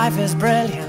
life is brilliant.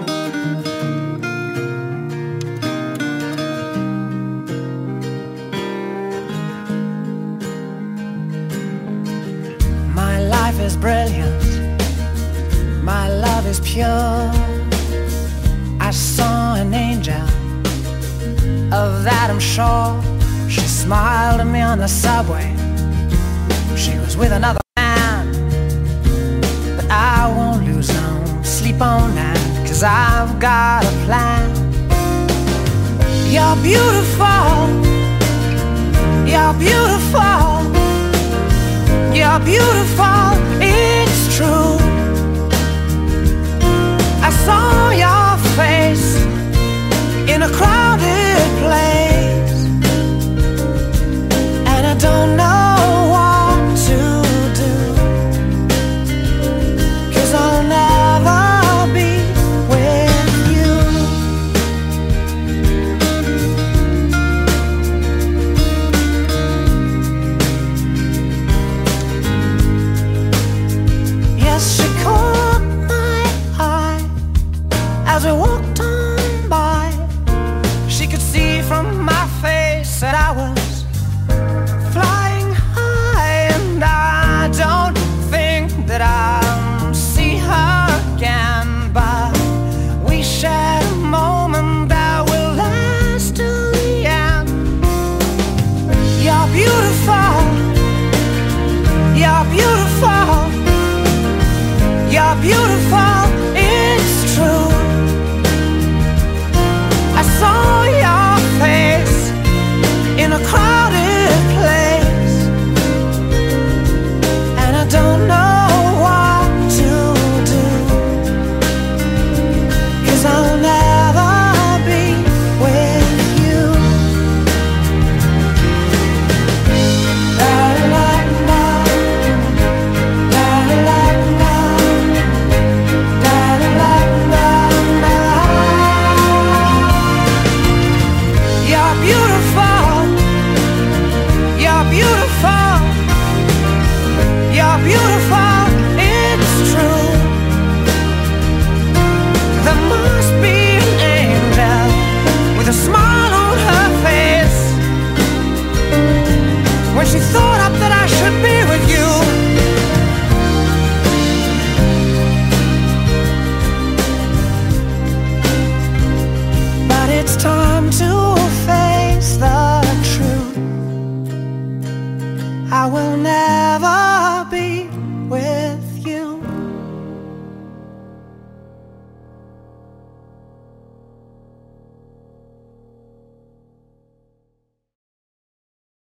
My life is brilliant. My love is pure. I saw an angel, of that I'm sure. She smiled at me on the subway. She was with another man, but I won't lose no sleep on that, 'cause I've got a plan. You're beautiful. You're beautiful. You're beautiful, it's true.